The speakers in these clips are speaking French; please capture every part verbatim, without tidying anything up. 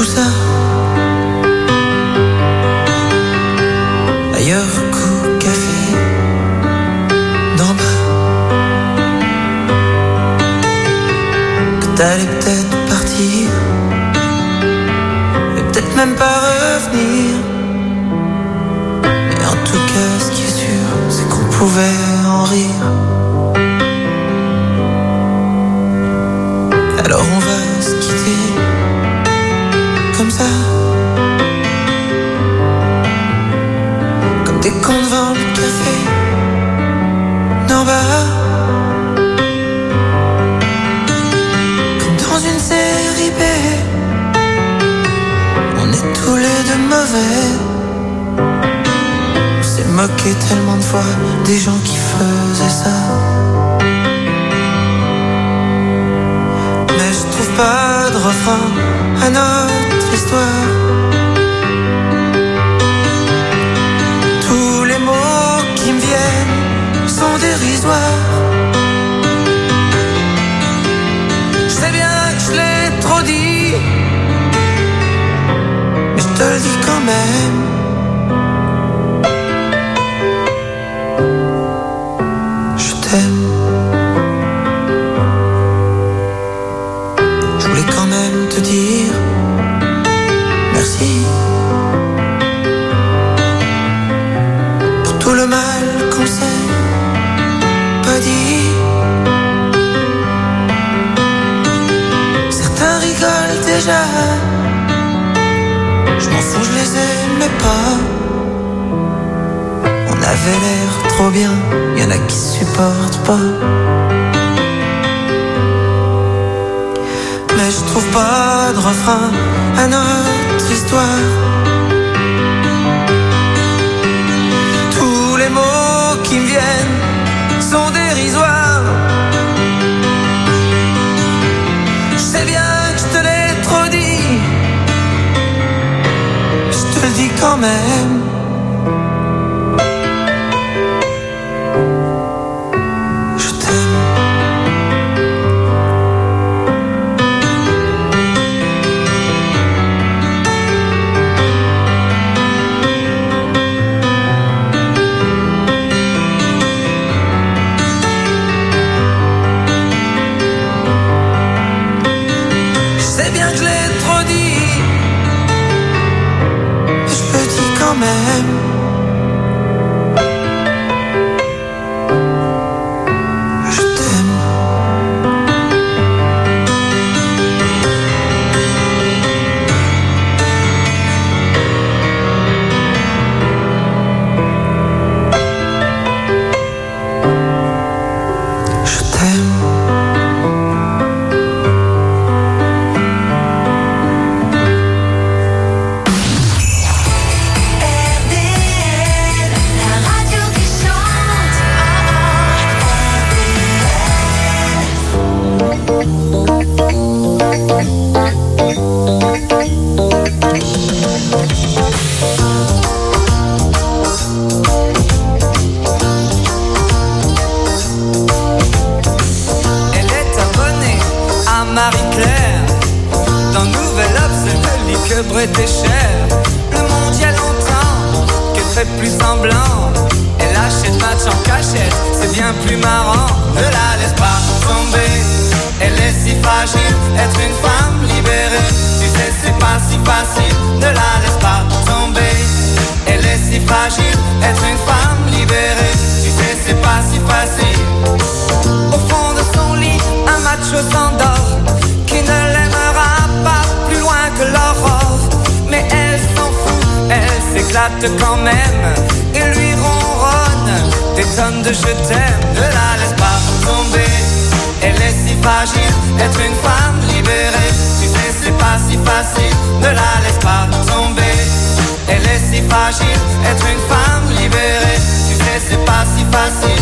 ça. Ailleurs, coup, café, d'en bas. Que t'allais peut-être partir, et peut-être même pas revenir. Mais en tout cas, ce qui est sûr, c'est qu'on pouvait en rire. Alors on va se quitter comme ça, comme des cons devant le café d'en bas, comme dans une série B. On est tous les deux mauvais. On s'est moqué tellement de fois des gens qui faisaient ça. Pas de refrain à notre histoire. Tous les mots qui me viennent sont dérisoires. Je sais bien que je l'ai trop dit, mais je te le dis quand même. Je t'aime. Te dire merci pour tout le mal qu'on s'est pas dit. Certains rigolent déjà, je m'en fous, je les aimais pas. On avait l'air trop bien, y'en a qui supportent pas. Mais je trouve pas de refrain à notre histoire. Tous les mots qui me viennent sont dérisoires. Je sais bien que je te l'ai trop dit, je te le dis quand même. Même. Je t'aime. Je t'aime. Était cher, le monde y a longtemps que fait plus semblant. Elle achète match en cachette, c'est bien plus marrant. Ne la laisse pas tomber, elle est si fragile. Être une femme libérée, tu sais c'est pas si facile. Ne la laisse pas tomber, elle est si fragile. Être une femme libérée, tu sais c'est pas si facile. Au fond de son lit, un macho s'endort, qui ne l'aimera pas plus loin que l'aurore. Mais elle s'en fout, elle s'éclate quand même et lui ronronne des tonnes de je t'aime. Ne la laisse pas tomber, elle est si fragile. Être une femme libérée, tu sais c'est pas si facile. Ne la laisse pas tomber, elle est si fragile. Être une femme libérée, tu sais c'est pas si facile.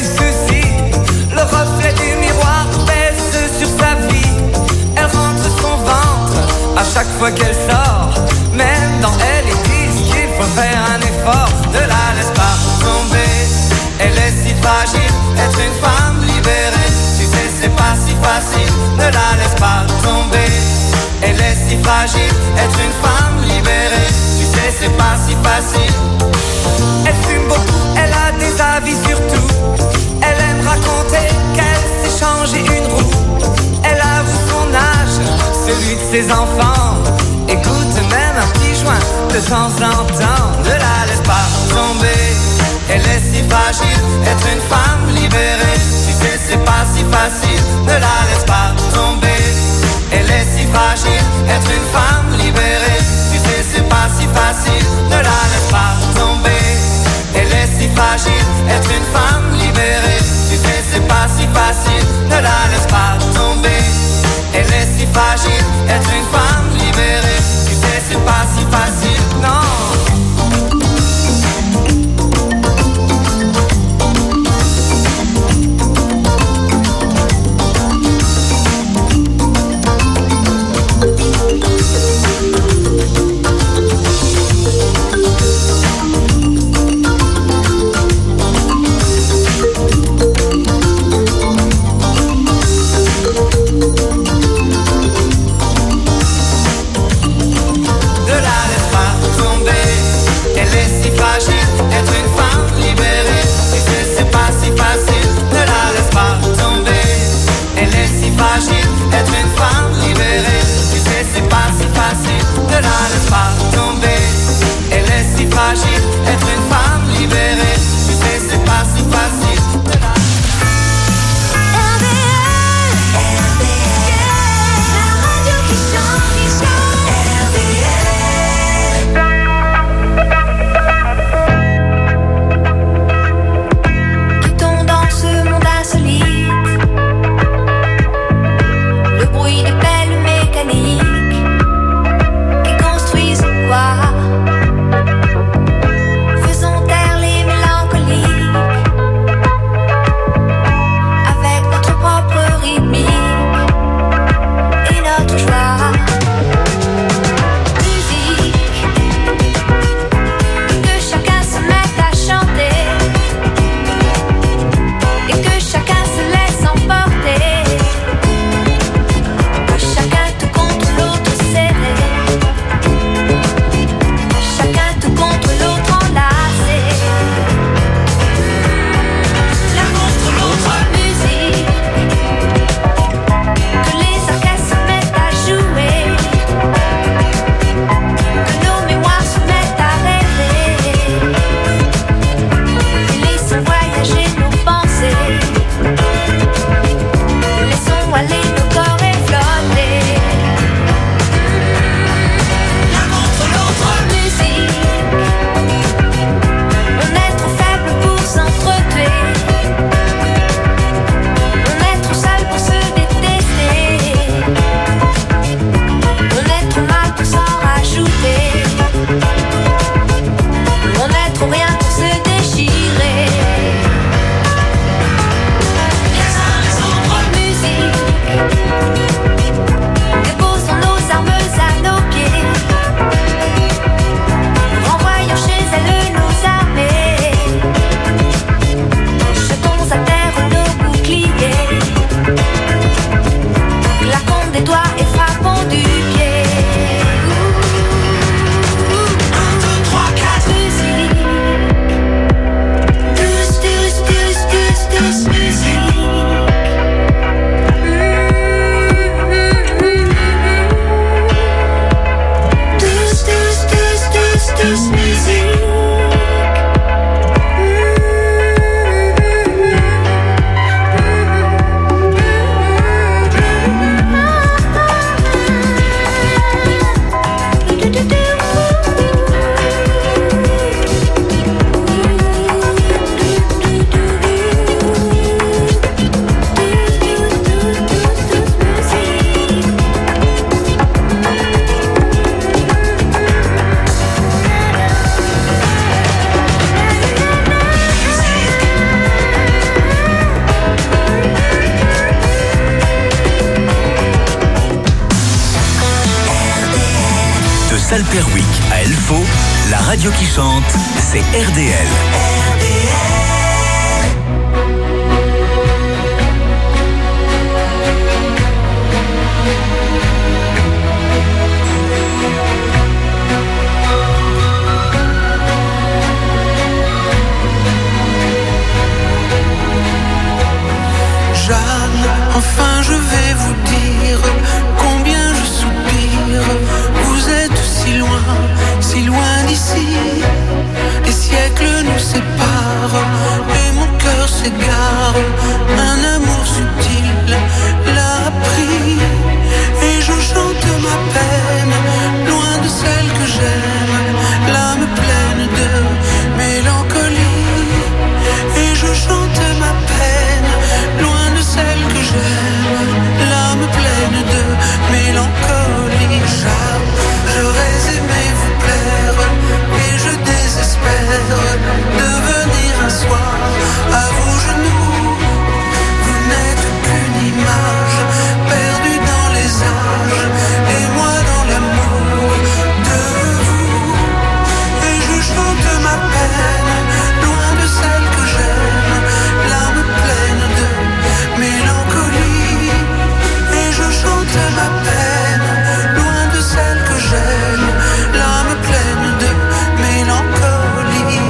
Le reflet du miroir pèse sur sa vie. Elle rentre son fort, ne la laisse pas tomber. Elle est si fragile, être une femme libérée. Tu sais c'est pas si facile, ne la laisse pas tomber. Elle est si fragile, être une femme libérée. Tu sais c'est pas si facile. Elle fume beaucoup, elle a des avis sur tout. Elle aime raconter qu'elle s'est changé une roue. Elle avoue son âge, celui de ses enfants. Écoute même un petit joint de temps en temps. Ne la laisse pas tomber. Elle est si fragile, être une femme libérée. Tu sais c'est pas si facile, ne la laisse pas tomber. Elle est si fragile, être une femme libérée. Tu sais c'est pas si facile, ne la laisse pas tomber. Elle est si fragile, être une femme libérée. Tu sais c'est pas si facile, ne la laisse pas tomber. Elle est si fragile, être une femme libérée. Tu sais c'est pas si facile, non. Être une femme libérée, tu sais c'est pas si facile, ne la laisse pas tomber. Elle est si fragile, être une femme libérée, tu sais c'est pas si facile, ne la laisse pas tomber. Elle est si fragile, être une femme libérée, tu sais c'est pas si facile, ne la... R D L, R D L, la radio qui chante, qui chante. R D L. Le bruit de pelles mécaniques qui construisent quoi? Faisons taire les mélancoliques avec notre propre rythmique et notre joie. Musique, que chacun se mette à chanter et que chacun se laisse emporter. Salperwick à Elfo, La radio qui chante, c'est R D L. Jeanne, enfin je vais vous dire combien je soupire. Vous êtes si loin, si loin d'ici. Les siècles nous séparent et mon cœur s'égare. Un amour subtil l'a pris et je chante ma peine, loin de celle que j'aime, l'âme pleine de mélancolie. Et je chante ma peine, loin de celle que j'aime, l'âme pleine de mélancolie. Jeanne, j'aurais aimé vous plaire et je désespère de venir un soir à vos genoux. Vous n'êtes qu'une image perdue dans les âges et moi dans l'amour de vous. Et je chante ma peine, loin de celle que j'aime, l'âme pleine de mélancolie. Et je chante ma peine, loin de celle que j'aime, l'âme pleine de mélancolie.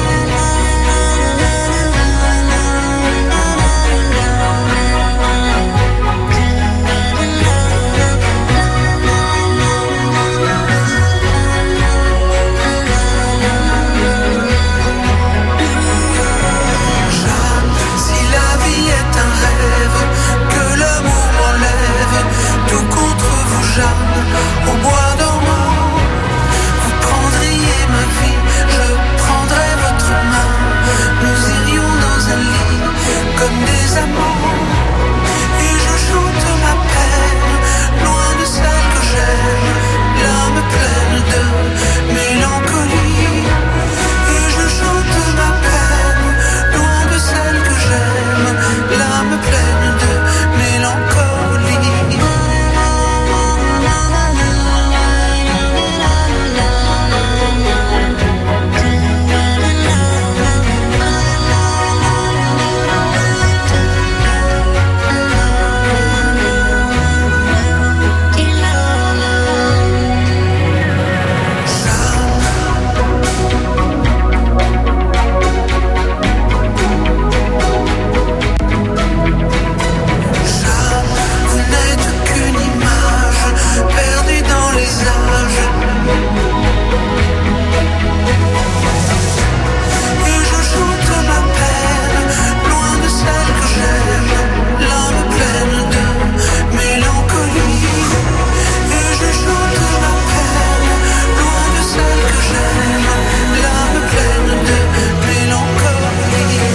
Jeanne, si la vie est un rêve, que l'amour m'enlève, tout contre vous Jeanne, au bois dormant. Vous prendriez ma vie, je prendrais votre main. Nous irions dans un lit comme des amants. Et je chante ma peine, loin de celle que j'aime, l'âme pleine de mélancolie. Et je chante ma peine, loin de celle que j'aime, l'âme pleine de mélancolie. Jeanne, vous n'êtes qu'une image perdue dans les âges. Et je chante ma peine, loin de celle que j'aime, l'âme pleine de mélancolie. Et je chante ma peine, loin de celle que j'aime, l'âme pleine de mélancolie.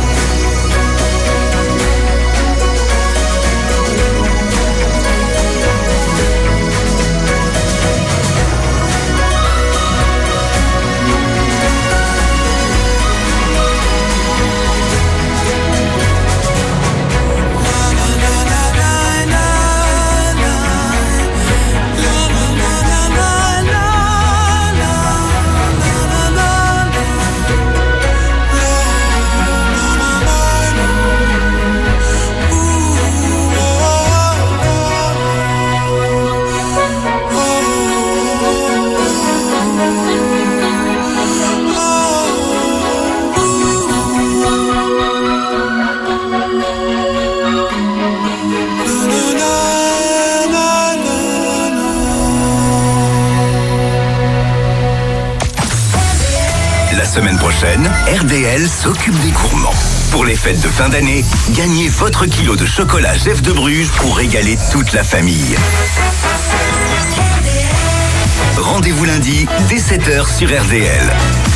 La semaine prochaine, R D L s'occupe des gourmands. Pour les fêtes de fin d'année, gagnez votre kilo de chocolat Jeff de Bruges pour régaler toute la famille. Rendez-vous lundi, dès sept heures sur R D L.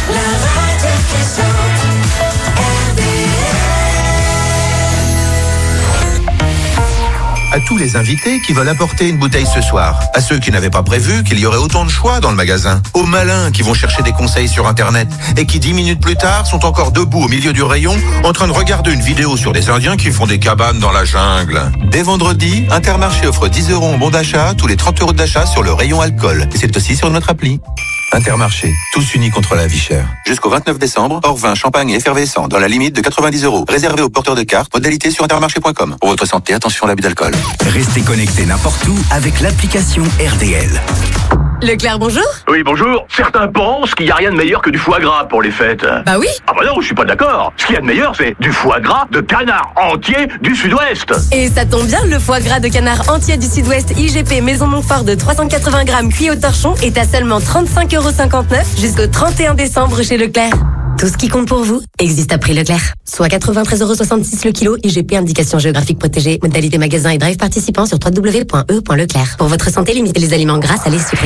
À tous les invités qui veulent apporter une bouteille ce soir, à ceux qui n'avaient pas prévu qu'il y aurait autant de choix dans le magasin, aux malins qui vont chercher des conseils sur Internet et qui dix minutes plus tard sont encore debout au milieu du rayon en train de regarder une vidéo sur des Indiens qui font des cabanes dans la jungle. Dès vendredi, Intermarché offre dix euros en bon d'achat tous les trente euros d'achat sur le rayon alcool. Et c'est aussi sur notre appli. Intermarché, tous unis contre la vie chère. Jusqu'au vingt-neuf décembre, hors vin, champagne et effervescent dans la limite de quatre-vingt-dix euros. Réservé aux porteurs de cartes, modalité sur intermarché point com. Pour votre santé, attention à l'abus d'alcool. Restez connectés n'importe où avec l'application R D L. Leclerc, bonjour. Oui, bonjour. Certains pensent qu'il n'y a rien de meilleur que du foie gras pour les fêtes. Bah oui. Ah bah non, je suis pas d'accord. Ce qu'il y a de meilleur, c'est du foie gras de canard entier du Sud-Ouest. Et ça tombe bien, le foie gras de canard entier du Sud-Ouest I G P Maison Montfort de trois cent quatre-vingts grammes cuit au torchon est à seulement trente-cinq euros cinquante-neuf jusqu'au trente et un décembre chez Leclerc. Tout ce qui compte pour vous existe à prix Leclerc. Soit quatre-vingt-treize euros soixante-six le kilo, I G P indication géographique protégée, modalité magasin et drive participant sur w w w point e point leclerc. Pour votre santé, limitez les aliments gras, salés, sucrés.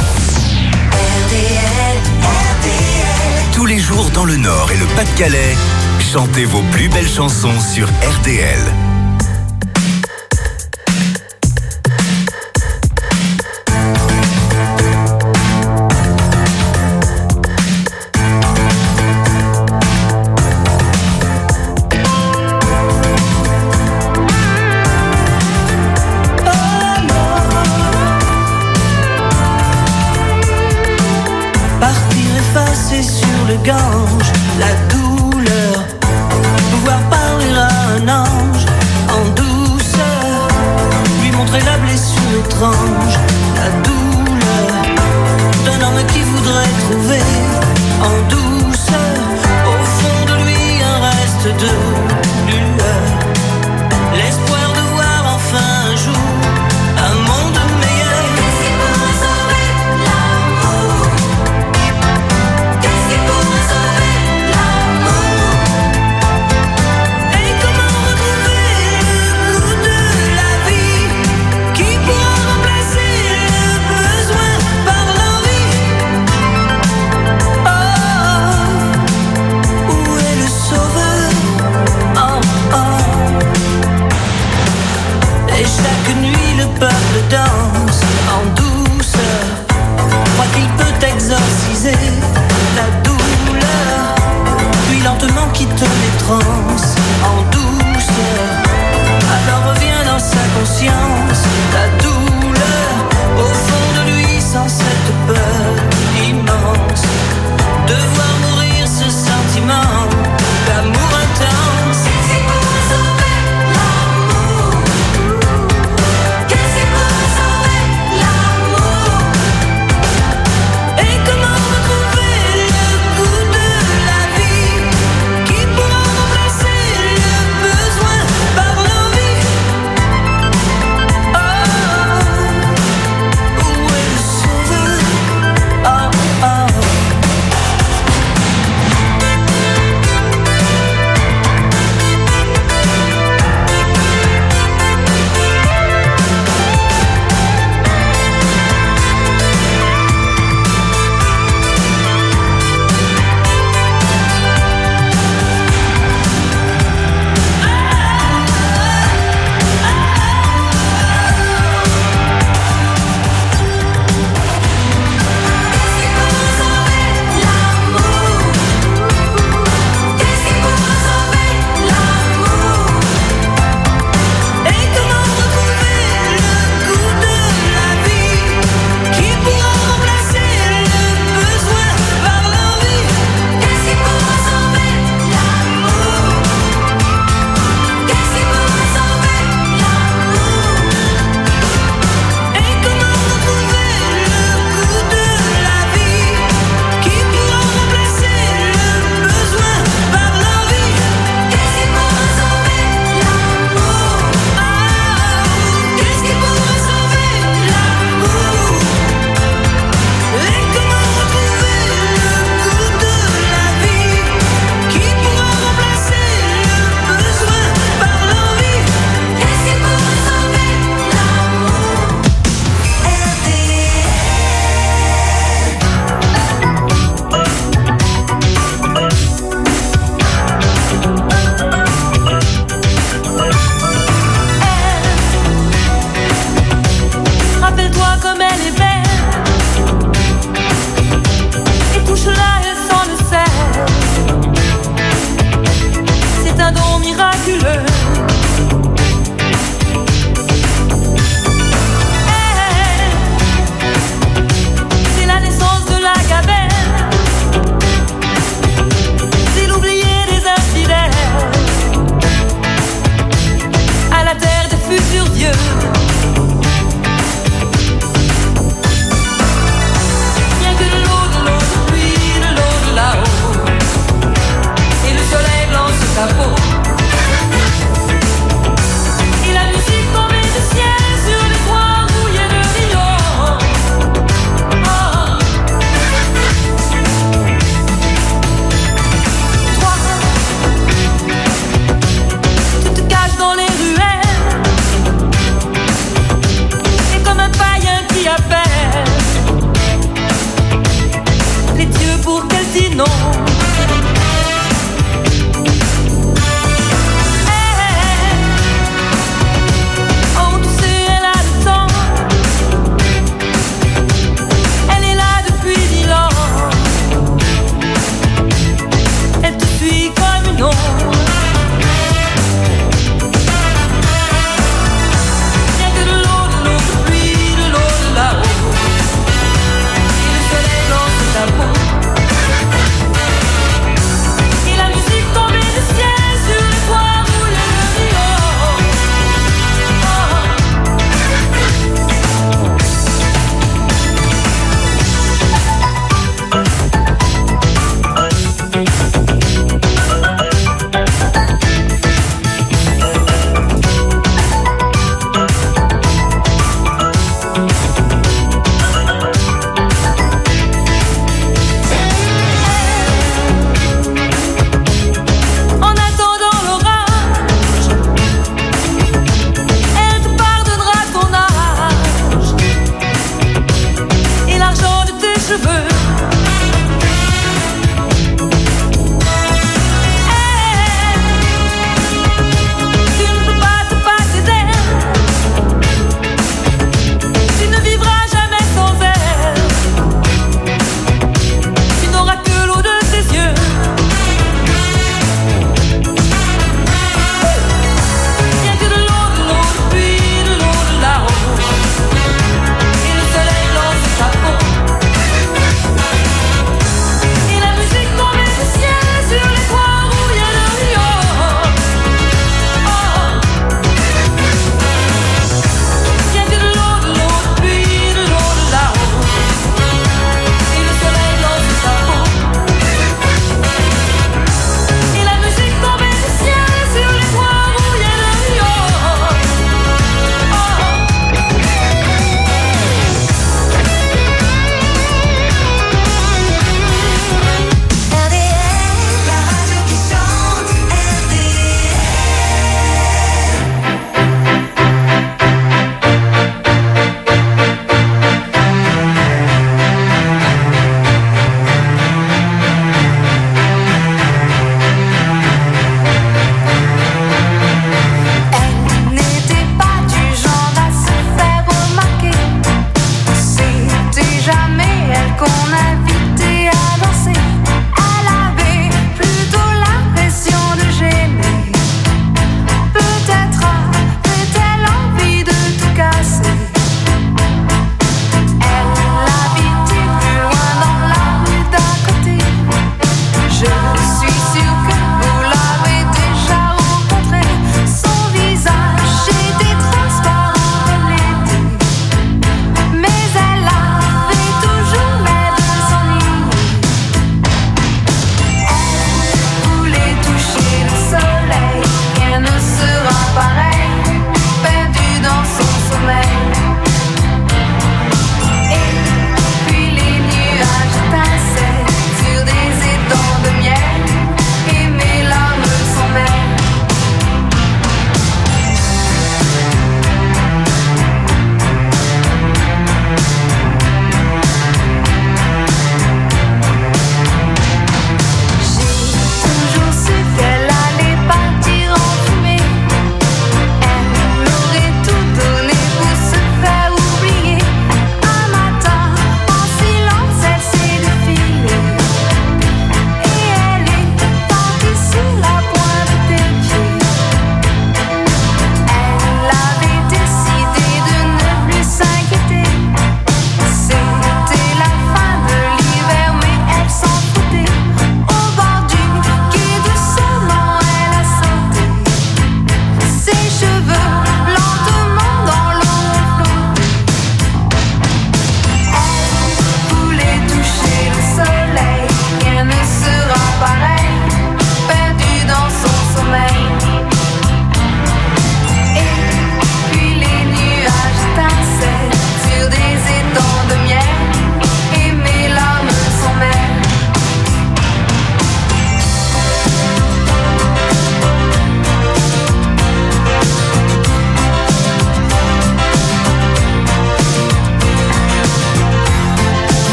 Tous les jours dans le Nord et le Pas-de-Calais, chantez vos plus belles chansons sur R D L. Gange, la douleur, pouvoir parler à un ange en douceur, lui montrer la blessure étrange, la douleur d'un homme qui voudrait trouver en douceur au fond de lui un reste de lueur, l'espoir de voir enfin un jour un monde meilleur. Où est le sauveur?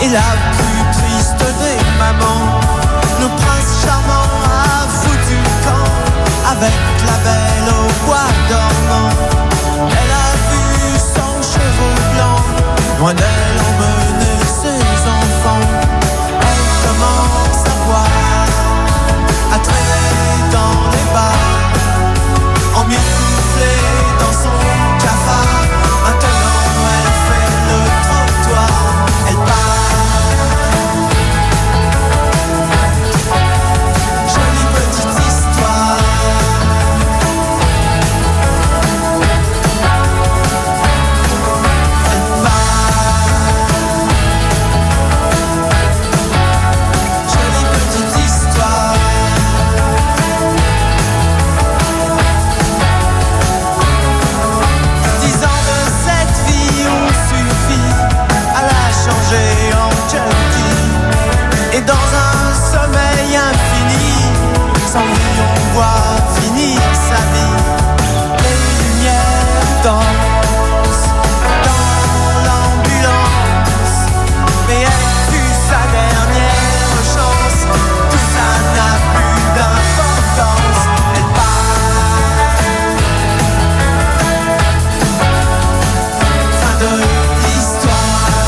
Et la plus triste des mamans, le prince charmant a foutu le camp avec la belle au bois dormant. Elle a vu son cheveu blanc loin d'elle emmener ses enfants. Elle commence à voir, à traîner dans les bars, emmitouflée dans son cafard. Maintenant elle fait le trottoir, elle part. Jolie petite histoire. Elle part. Jolie petite histoire. Dix ans de cette vie ont suffi à la changer en junkie. Et dans un sommeil infini, sans lui on voit finir sa vie. Les lumières dansent dans l'ambulance, mais elle fut sa dernière chance. Tout ça n'a plus d'importance. Elle part. Fin de l'histoire.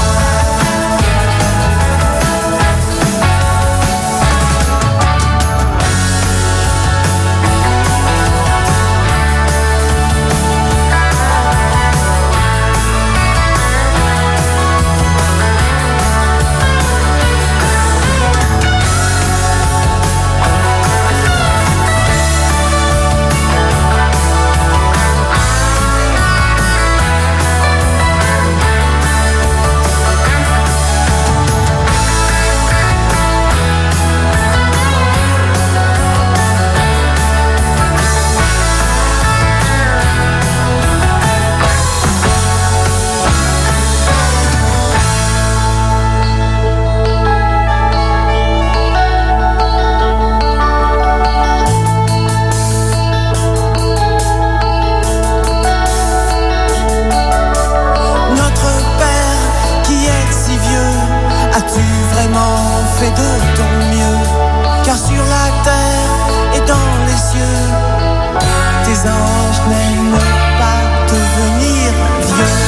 Notre Père qui est si vieux, as-tu vraiment fait de ton mieux? Car sur la terre et dans les cieux, tes anges n'aiment pas devenir vieux.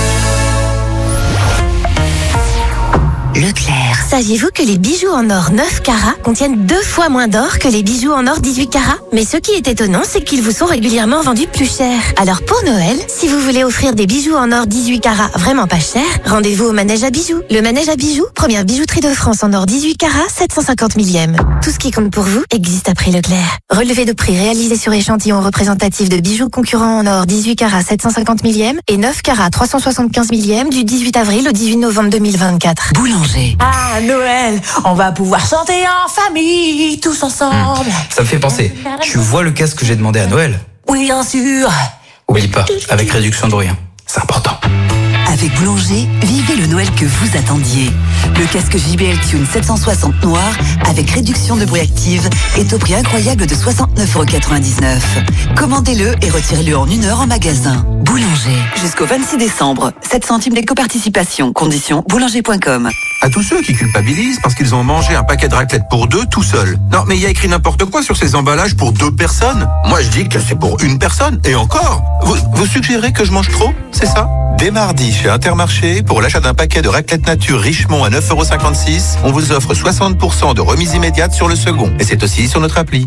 Leclerc. Saviez-vous que les bijoux en or neuf carats contiennent deux fois moins d'or que les bijoux en or dix-huit carats? Mais ce qui est étonnant, c'est qu'ils vous sont régulièrement vendus plus cher. Alors pour Noël, si vous voulez offrir des bijoux en or dix-huit carats vraiment pas cher, rendez-vous au Manège à bijoux. Le Manège à bijoux, première bijouterie de France en or dix-huit carats, sept cent cinquante millième. Tout ce qui compte pour vous existe à prix Leclerc. Relevé de prix réalisé sur échantillon représentatif de bijoux concurrents en or dix-huit carats, sept cent cinquante millième et neuf carats, trois cent soixante-quinze millième du dix-huit avril au dix-huit novembre deux mille vingt-quatre. Boulanger. Ah, Noël, on va pouvoir chanter en famille, tous ensemble. Mmh, ça me fait penser. Tu vois le casque que j'ai demandé à Noël? Oui, bien sûr. Oublie pas, avec réduction de rien. C'est important. Avec Boulanger, vivez le Noël que vous attendiez. Le casque J B L Tune sept cent soixante noir avec réduction de bruit active est au prix incroyable de soixante-neuf euros quatre-vingt-dix-neuf. Commandez-le et retirez-le en une heure en magasin. Boulanger. Jusqu'au vingt-six décembre. sept centimes d'éco-participation. Conditions boulanger point com. À tous ceux qui culpabilisent parce qu'ils ont mangé un paquet de raclette pour deux tout seuls. Non, mais il y a écrit n'importe quoi sur ces emballages pour deux personnes. Moi, je dis que c'est pour une personne. Et encore, vous, vous suggérez que je mange trop? C'est ça? Dès mardi, chez Intermarché, pour l'achat d'un paquet de raclette nature Richemont à neuf euros cinquante-six, on vous offre soixante pour cent de remise immédiate sur le second. Et c'est aussi sur notre appli.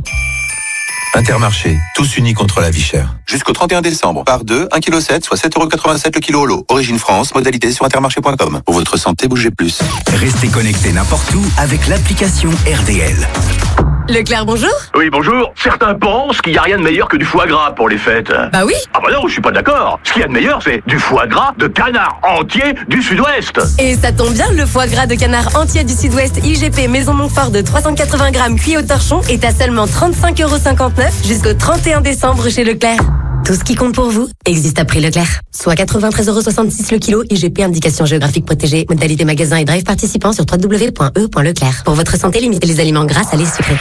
Intermarché, tous unis contre la vie chère. Jusqu'au trente et un décembre, par deux, un virgule sept kg, soit sept euros quatre-vingt-sept le kilo au lot. Origine France, modalité sur intermarché point com. Pour votre santé, bougez plus. Restez connectés n'importe où avec l'application R D L. Leclerc, bonjour. Oui, bonjour. Certains pensent qu'il n'y a rien de meilleur que du foie gras pour les fêtes. Bah oui. Ah bah non, je suis pas d'accord. Ce qu'il y a de meilleur, c'est du foie gras de canard entier du Sud-Ouest. Et ça tombe bien, le foie gras de canard entier du Sud-Ouest I G P Maison Montfort de trois cent quatre-vingts grammes cuit au torchon est à seulement trente-cinq euros cinquante-neuf jusqu'au trente et un décembre chez Leclerc. Tout ce qui compte pour vous existe à prix Leclerc. Soit quatre-vingt-treize euros soixante-six le kilo, I G P indication géographique protégée, modalité magasin et drive participant sur w w w point e point leclerc. Pour votre santé, limitez les aliments gras, salés, sucrés.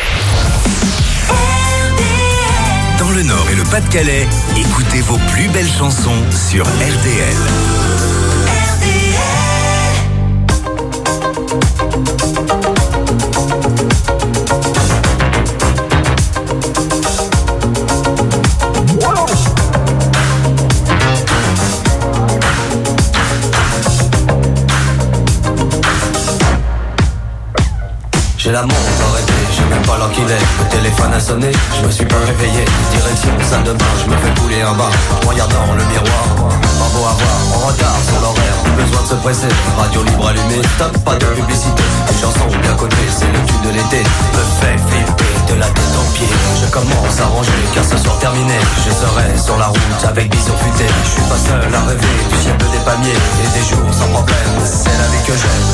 Dans le Nord et le Pas-de-Calais, écoutez vos plus belles chansons sur R D L. R D L. J'ai la montre arrêtée, je sais même pas l'heure qu'il est. Le téléphone a sonné, je me suis pas réveillé. Direction salle de bain, je me fais couler un bain. Je regarde dans le miroir, pas beau à voir. En retard sur l'horaire, plus besoin de se presser. Radio libre allumée, stop, pas de publicité. Une chanson bien cotée, c'est le tube de l'été. Me fait flipper de la tête aux pieds. Je commence à ranger, car ce soir terminé, je serai sur la route avec bison futé. Je suis pas seul à rêver du ciel des palmiers et des jours sans problème. C'est la vie que j'aime.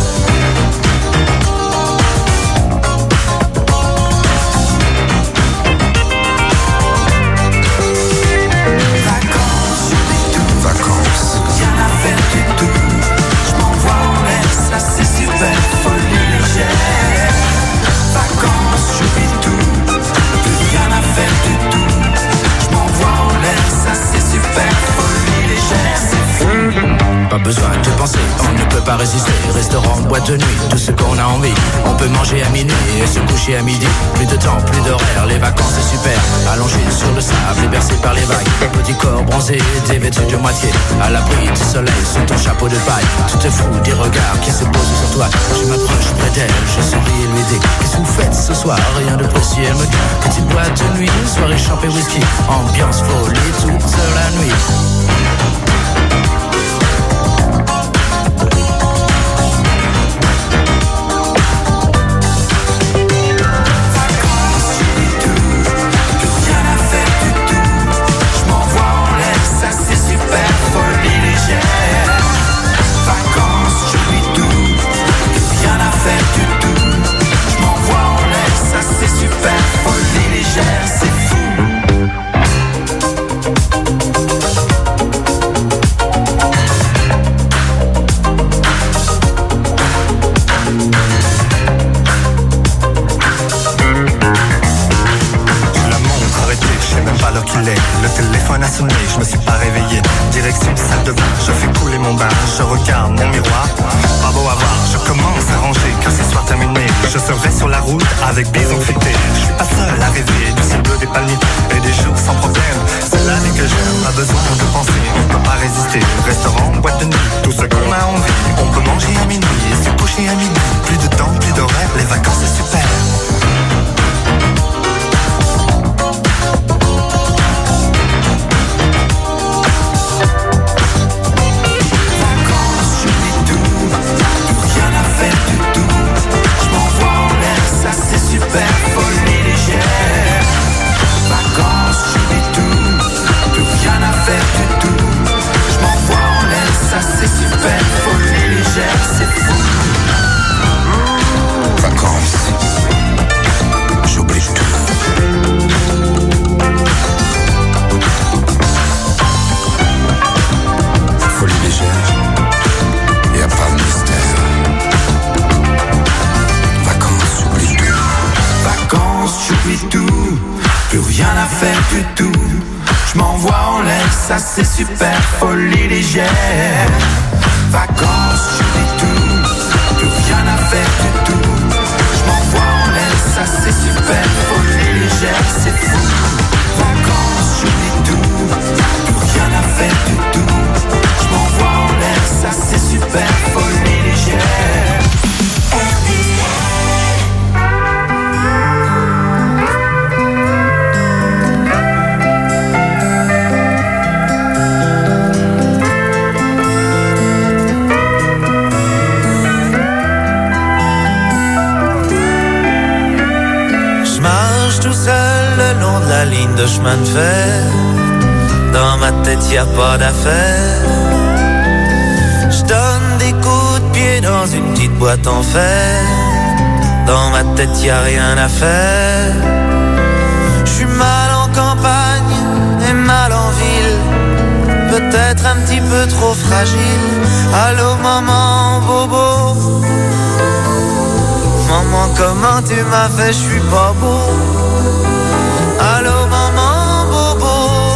Pas besoin de penser, on ne peut pas résister. Restaurant, boîte de nuit, tout ce qu'on a envie. On peut manger à minuit et se coucher à midi. Plus de temps, plus d'horaire, les vacances c'est super. Allongé sur le sable et bercé par les vagues. Petit corps bronzé, dévêtu de moitié. À l'abri du soleil, sous ton chapeau de paille. Tu te fous des regards qui se posent sur toi. Je m'approche près d'elle, je souris et lui dis: qu'est-ce que vous faites ce soir? Rien de précis, elle me dit: petite boîte de nuit, soirée champé whisky. Ambiance folie toute la nuit. Le téléphone a sonné, je me suis pas réveillé. Direction salle de bain, je fais couler mon bain. Je regarde mon miroir, pas beau à voir. Je commence à ranger, car ce soir terminé, je serai sur la route avec bison futé. Je suis pas seul à rêver du ciel bleu des palmiers et des jours sans problème. C'est la vie que j'aime, pas besoin de penser, on peut pas résister. Restaurant, boîte de nuit, tout ce qu'on a envie. On peut manger à minuit et se coucher à midi. Plus de temps, plus d'horaire, les vacances c'est super. Ça c'est super, folie légère. Vacances, j'oublie tout, plus rien à faire du tout. Je m'envoie en l'air, ça c'est super, folie légère, c'est fou. Vacances, j'oublie tout, plus rien à faire du tout. Je m'envoie en l'air, ça c'est super, folie légère. La ligne de chemin de fer, dans ma tête y a pas d'affaire. Je donne des coups de pied dans une petite boîte en fer. Dans ma tête y a rien à faire. Je suis mal en campagne et mal en ville. Peut-être un petit peu trop fragile. Allô maman bobo. Maman comment tu m'as fait, je suis pas beau. Allô maman bobo.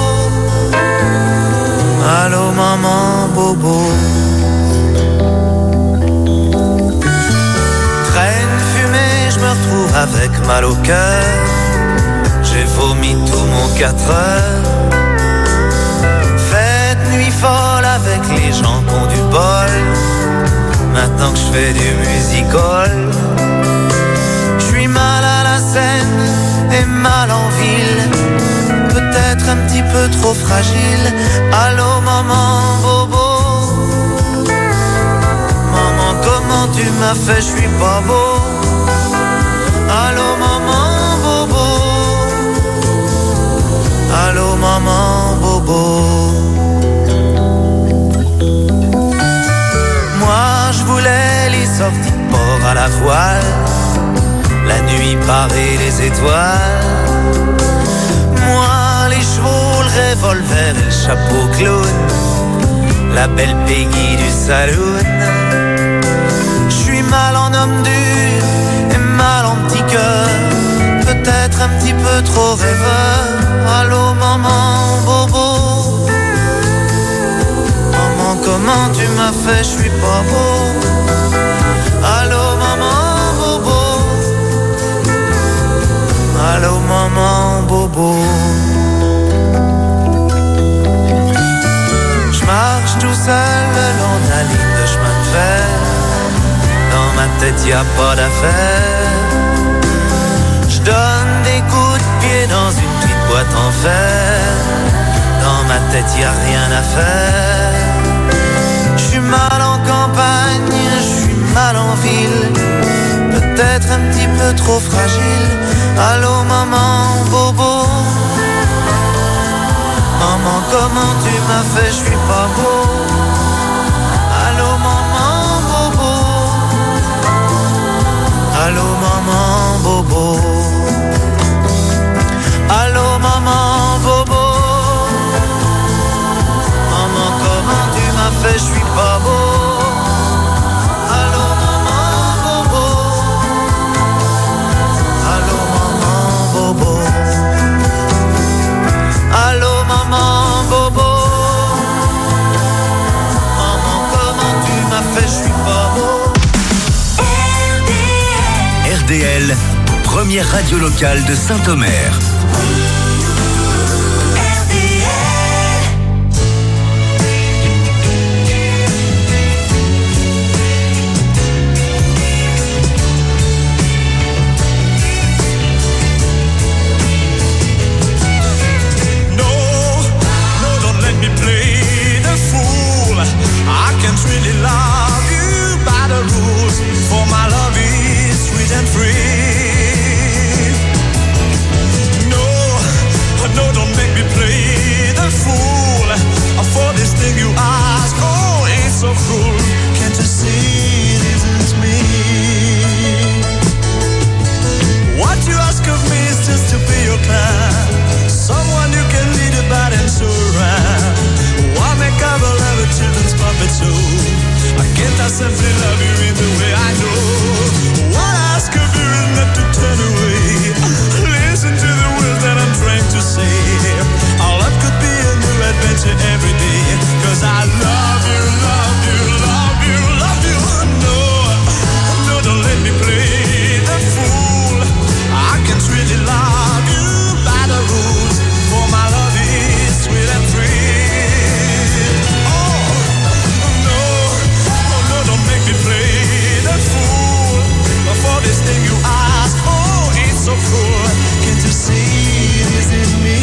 Allô maman bobo. Traîne fumée, je me retrouve avec mal au cœur. J'ai vomi tout mon quatre heures. Fête nuit folle avec les gens qui ont du bol. Maintenant que je fais du music-hall, je mal en ville, peut-être un petit peu trop fragile. Allô maman bobo, maman comment tu m'as fait, je suis pas beau. Allô maman bobo, allô maman bobo. Moi je voulais les sorties de port à la voile, la nuit parée les étoiles. Moi les chevaux, le revolver et le chapeau clown, la belle Peggy du saloon. J'suis mal en homme dur et mal en petit cœur, peut-être un petit peu trop rêveur. Allô maman bobo, maman comment tu m'as fait, je suis pas beau. Allô maman bobo, allô maman bobo. J'marche tout seul le long de la ligne de chemin de fer, dans ma tête y a pas d'affaire. J'donne des coups de pied dans une petite boîte en fer, dans ma tête y a rien à faire. J'suis mal en campagne, j'suis mal en ville, peut-être un petit peu trop fragile. Allô maman bobo, maman comment tu m'as fait, je suis pas beau. Allô maman bobo, allô maman bobo, allô maman bobo, maman comment tu m'as fait, je suis pas beau. Allô maman bobo, allô maman bobo, allô maman bobo, maman comment tu m'as fait, je suis pas beau. R D L, première radio locale de Saint-Omer. Really love you by the rules, for my love is sweet and free. No, no, don't make me play the fool for this thing you ask. Oh, it's so cruel. Can't you see it isn't me? What you ask of me is just to be your kind, someone you can lead about and show around. Why make up a love a children's puppet show? I can't I simply love you in the way I know. What I ask of you is not to turn away. Listen to the words that I'm trying to say. Our love could be a new adventure every day. Cause I love you, love you, love you, love you. No, no, don't let me play the fool. I can't really love you by the rules, for my love is sweet and free. For this thing you ask, oh, it's so cruel. Can't you see it isn't me?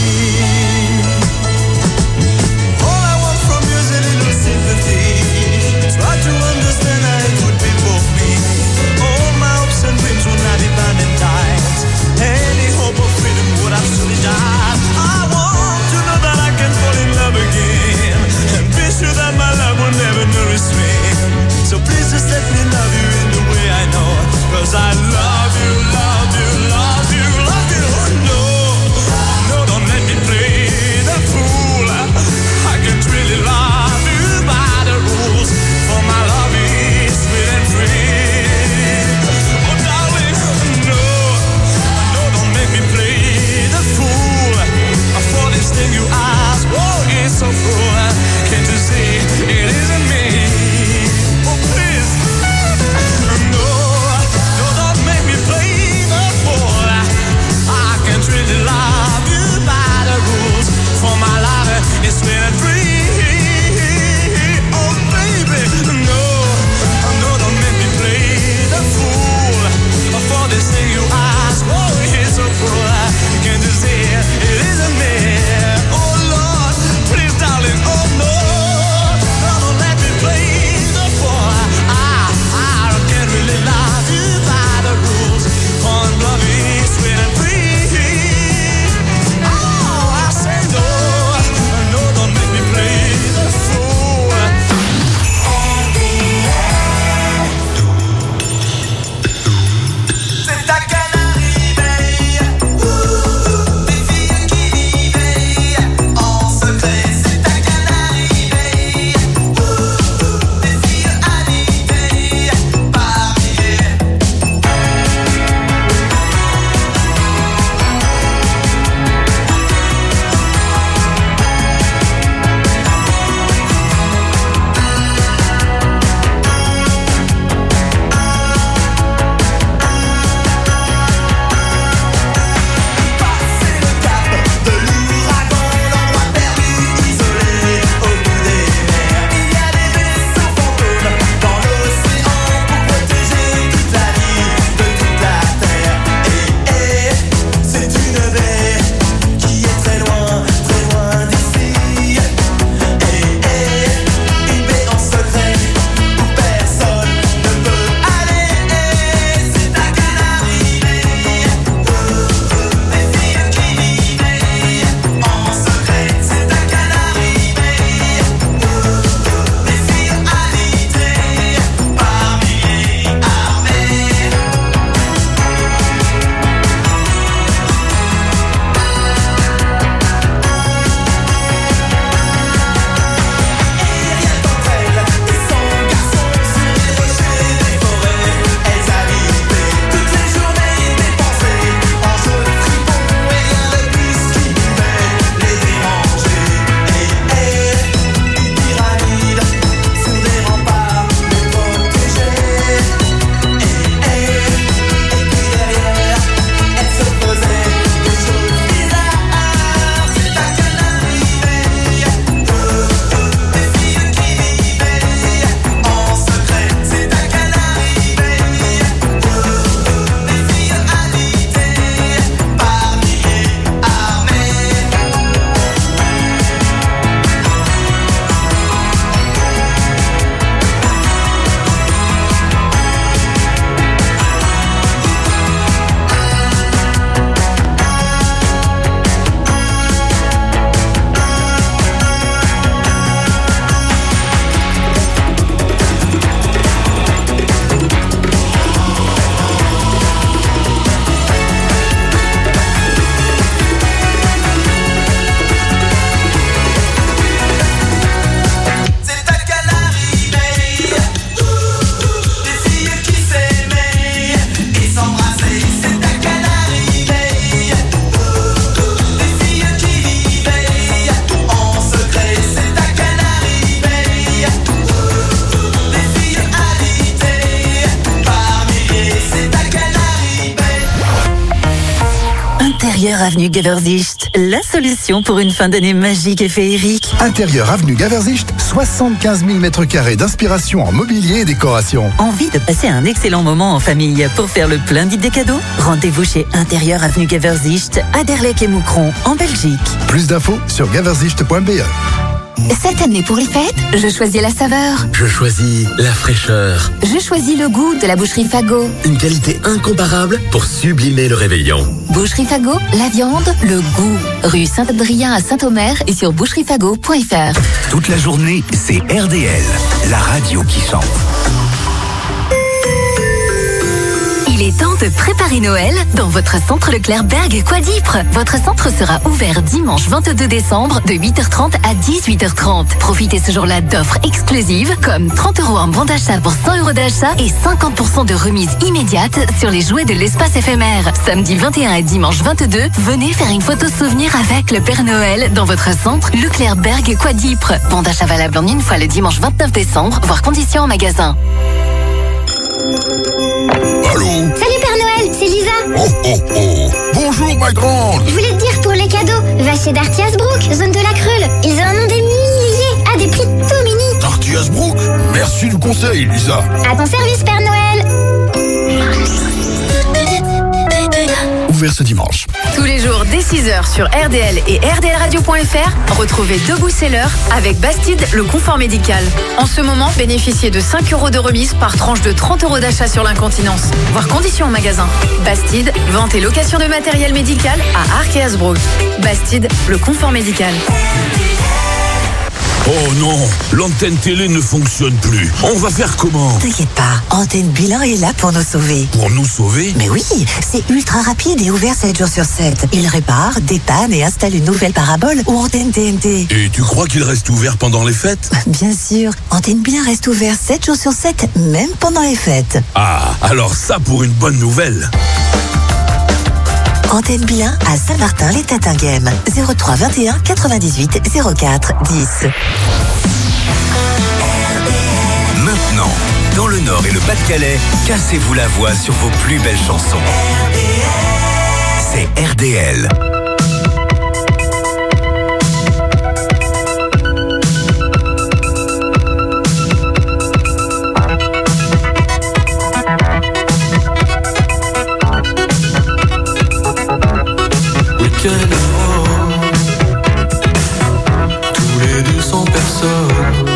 All I want from you is a little sympathy. Try to understand how it would be for me. All my hopes and dreams will not be bound and tight. Any hope of freedom would absolutely die. I want to know that I can fall in love again, and be sure that my love will never nourish me. So please just let me love you in the way I know. Cause I love you, love you, love you, love you. No, no, don't let me play the fool. I can't really love you by the rules, for my love is sweet and free. Oh darling, no, no, don't make me play the fool. For this thing you ask, oh, it's so cruel. Can't you see it isn't me? Oh please, no, no, don't Intérieur avenue Gewerzicht, la solution pour une fin d'année magique et féerique. Intérieur avenue Gewerzicht, soixante-quinze mille mètres carrés d'inspiration en mobilier et décoration. Envie de passer un excellent moment en famille pour faire le plein d'idées cadeaux? Rendez-vous chez Intérieur avenue Gewerzicht, à Derleck et Moucron, en Belgique. Plus d'infos sur gewerzicht point b e. Cette année pour les fêtes, je choisis la saveur. Je choisis la fraîcheur. Je choisis le goût de la boucherie Fagot. Une qualité incomparable pour sublimer le réveillon. Boucherie Fagot, la viande, le goût. Rue Saint-Adrien à Saint-Omer et sur boucherie fagot point f r. Toute la journée, c'est R D L, la radio qui chante. Il est temps de préparer Noël dans votre centre Leclerc Berg Quadipre. Votre centre sera ouvert dimanche vingt-deux décembre de huit heures trente à dix-huit heures trente. Profitez ce jour-là d'offres exclusives comme trente euros en bon d'achat pour cent euros d'achat et cinquante pour cent de remise immédiate sur les jouets de l'espace éphémère. Samedi vingt et un et dimanche vingt-deux, venez faire une photo souvenir avec le Père Noël dans votre centre Leclerc Berg Quadipre. Bon d'achat valable en une fois le dimanche vingt-neuf décembre, voire conditions en magasin. Allô? Salut Père Noël, c'est Lisa. Oh oh oh. Bonjour ma grande. Je voulais te dire pour les cadeaux, va chez Darty Hasbrook, zone de la Creule. Ils en ont des milliers à des prix tout mini. Darty Hasbrook, merci du conseil Lisa. À ton service Père Noël. Ouvert ce dimanche. Tous les jours dès six heures sur R D L et R D L radio point f r, retrouvez Debout Seller avec Bastide, le confort médical. En ce moment, bénéficiez de cinq euros de remise par tranche de trente euros d'achat sur l'incontinence. Voir conditions en magasin. Bastide, vente et location de matériel médical à Arc et Hasbrook. Bastide, le confort médical. Oh non, l'antenne télé ne fonctionne plus. On va faire comment? T'inquiète pas, Antenne Bilan est là pour nous sauver. Pour nous sauver? Mais oui, c'est ultra rapide et ouvert sept jours sur sept. Il répare, dépanne et installe une nouvelle parabole ou antenne T N T. Et tu crois qu'il reste ouvert pendant les fêtes? Bien sûr, Antenne Bilan reste ouvert sept jours sur sept, même pendant les fêtes. Ah, alors ça pour une bonne nouvelle. Antenne Bilan à Saint-Martin les Tatinghem. zéro trois vingt et un quatre-vingt-dix-huit zéro quatre dix. Maintenant, dans le Nord et le Pas-de-Calais, cassez-vous la voix sur vos plus belles chansons. C'est R D L. Tous les deux cents personnes.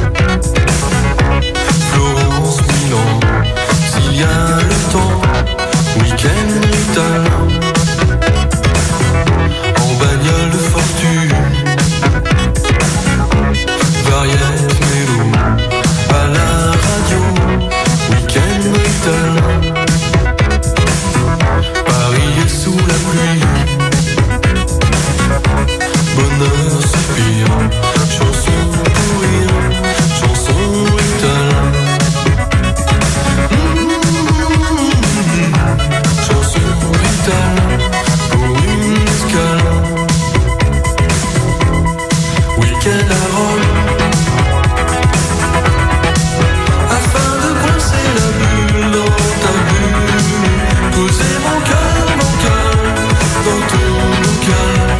Florence, Milan, s'il y a le temps. Week-end brutal. En bagnole de fortune. Variette, mélo, à la radio. Week-end brutal. Paris est sous la pluie. Bonheur, soupir, chanson pour rire, chanson brutale. Mmh, chanson brutale pour une escale. Week-end à Rome, afin de coincer la bulle dans ta bulle. Poser mon cœur, mon cœur, dans ton local.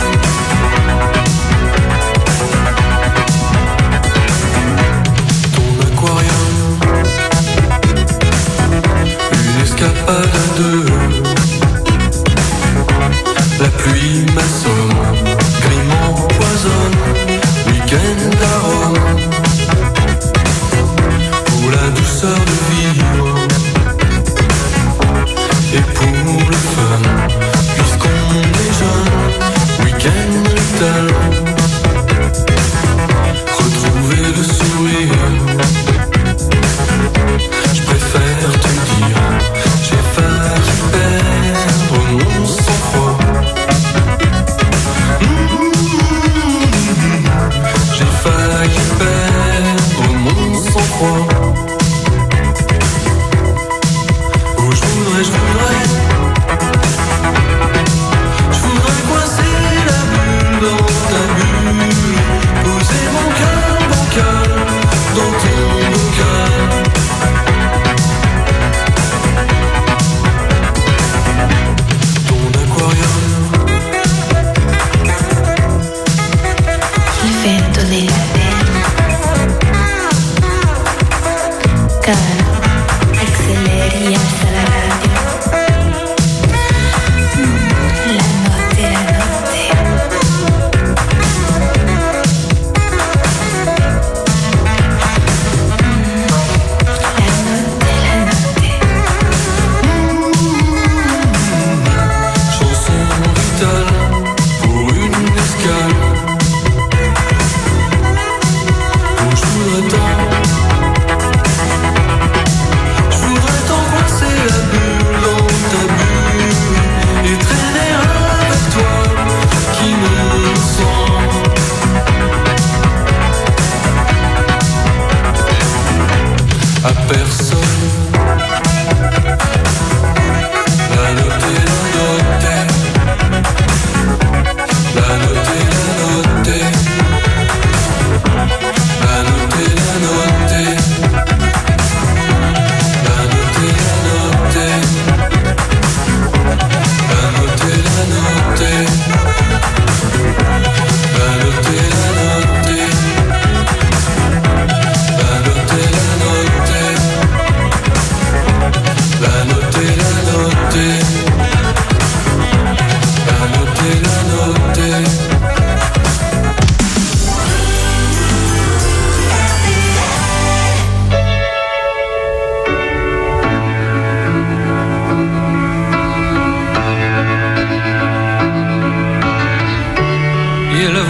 Escapade à deux. La pluie m'assomme, gris m'empoisonne. Week-end à Rome. Pour la douceur de vivre et pour le fun, puisqu'on est jeune. Week-end brutal. Retrouver le sourire. Je préfère te dire, j'ai failli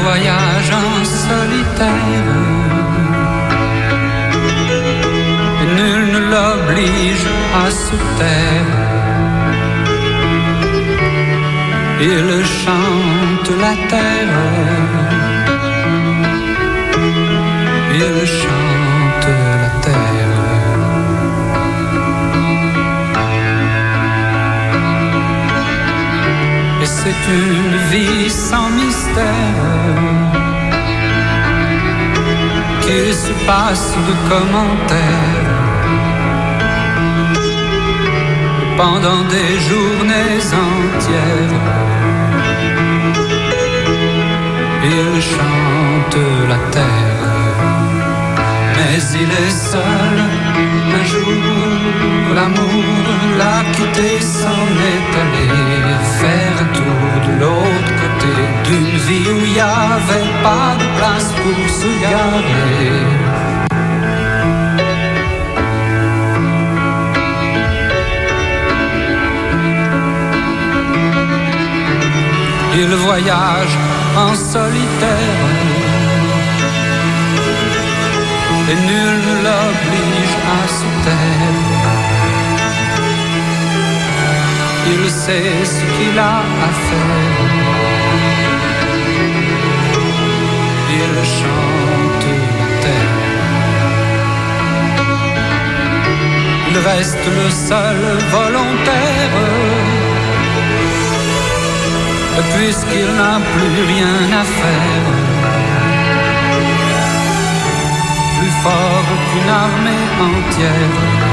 voyage en solitaire. Et nul ne l'oblige à se taire. Il chante la terre. Il chante la terre. Et c'est une vie sans mystère qui se passe de commentaires pendant des journées entières. Il chante la terre. Mais il est seul, un jour l'amour l'a quitté, s'en est allé faire un tour de l'autre côté d'une vie où il n'y avait pas de place pour se garer. Il voyage en solitaire et nul ne l'oblige à se taire. Il sait ce qu'il a à faire. Il chante la terre. Il reste le seul volontaire, puisqu'il n'a plus rien à faire. Plus fort qu'une armée entière.